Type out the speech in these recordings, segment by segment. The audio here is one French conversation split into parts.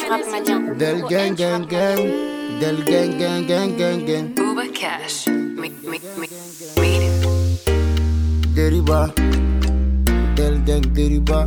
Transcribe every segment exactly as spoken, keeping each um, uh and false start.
rap malien. Del gang gang gang, del gang gang gang gang gang. Uber Cash, me, me, me, me. Deriba, del gang deriba.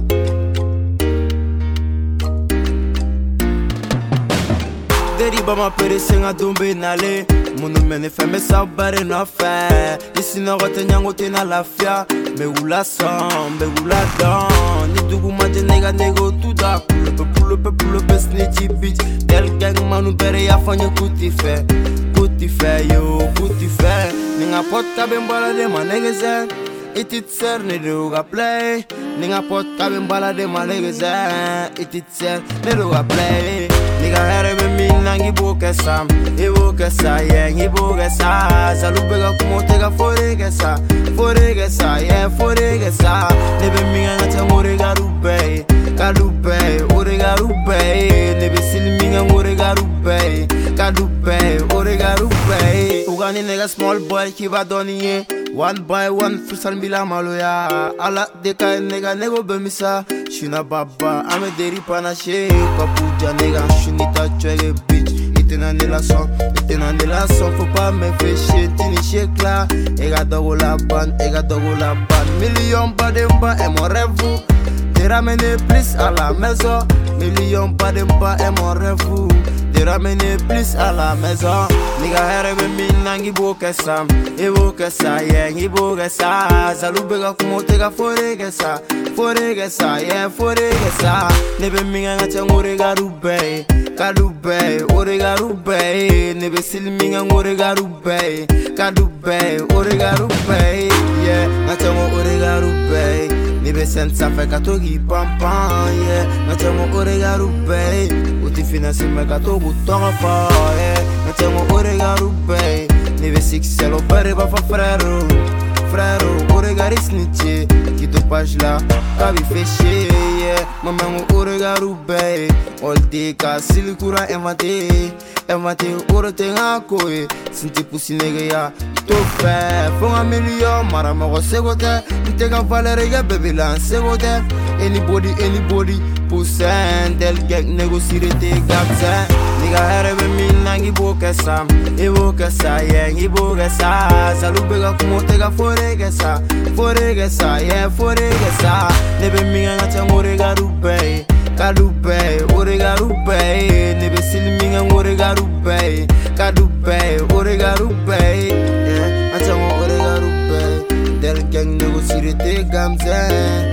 Deriba ma pere senga dombe nale. Munu mene feme sabare na fe. Isi na rote nyango te na lafia. Me ula son, me ula don. Ni dugu maje nega nego tuda. Pulo pe pulo pe pulo pe snitchy bitch. Del gang manu bere ya fanya kuti fe. Kuti fe yo, kuti fe. Ninga pot kabe mbala de ma nege zen. Itit ser ne duga play. Ninga pot kabe mbala de ma nege zen. Itit ser ne duga play. Nigga here be mi nangi boke sam. Iboke sa, yeah, iboke sa. Salubega kumo tega forege sa. Forege sa, yeah, forege sa. Nebe mi nga changore garube. Garube, ore garube. Nebe silmi nga ore garube. Garube, ore garube. Ugani nigga small boy kiba doniye. One by one freestyle bila maloya. Ala deka nigga nego bemisa. Shuna baba, ame deri panache. Papuja nigga, shunita chwege bitch. Itena nila son, itena nila son. Faut pas me faire chier, tini shake la. Ega dogo la ban, ega dogo la ban. Million bademba est mon rêve. Te ramener plus à la maison. Million bademba est mon rêve. Te ramener plus à la maison. Nigga here be mi nangi boke sam. Iboke sa, yeah, iboke sa. Salubega kumo tega forege sa. Forege sa, yeah, forege sa. Nebe mi nga changore garube. Garube, ore garube. Nebe silmi nga ore garube. Garube, ore garube. Yeah, nga chango ore garube. Nebe senza fe katogi pam pam. Yeah, nga chango ore garube. Uti finasi me katogu tonga fa. Yeah, nga chango ore garube. Nebe six selo pere ba fa frero. Frère, au regard snitché, qui te page là, kabi fêché, yeah. Maman au regard roubé, all day kasi le courant inventé, inventé au retenga koé, sinti poussi négaya, to fait, font un million, marama au segote, n'tega valeur bébé là, segote, anybody, anybody, poussin, del gang négocier tes gars, nigga here be mi nangi boke sam, iboke sa, yeah, iboke sa, salubega kumo tega forege sa, forege sa, yeah, forege sa, nebe mi nga changore garube, garube, ore garube, nebe silmi nga ore garube, garube, ore garube, yeah, nga chango ore garube, del gang négocier tes gamzen,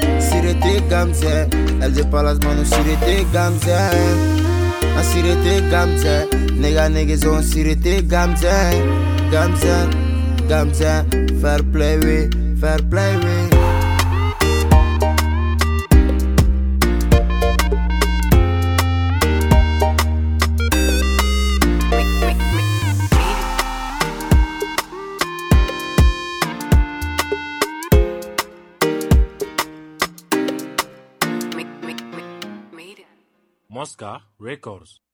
sirete gamzen, el de palas manu sirete gamzen. Sirete gamzen, nigga niggas on sirete gamzen, gamzen, gamzen, fair play we, fair play we. Mosca Records.